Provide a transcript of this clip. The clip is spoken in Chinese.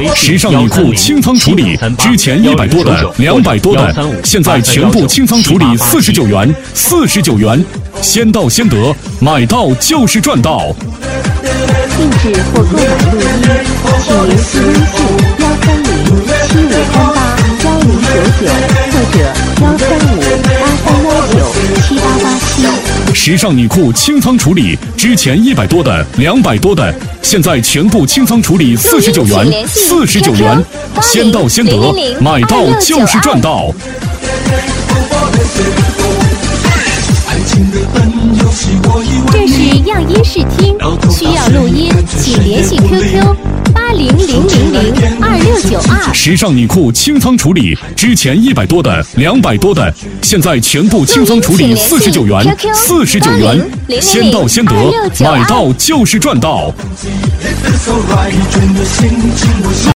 时尚女裤清仓处理，之前100多的、200多的，现在全部清仓处理49元，49元，先到先得，买到就是赚到。 定制或购买录音，请联系微信13075381099或者13583197887。 时尚女裤清仓处理，之前100多的、200多的，现在全部清仓处理49元，49元，先到先得，买到就是赚到。 这是样音视听，需要录音，请联系 QQ8000026992。 时尚女裤清仓处理，之前100多的、200多的，现在全部清仓处理49元，49元，先到先得，买到就是赚到。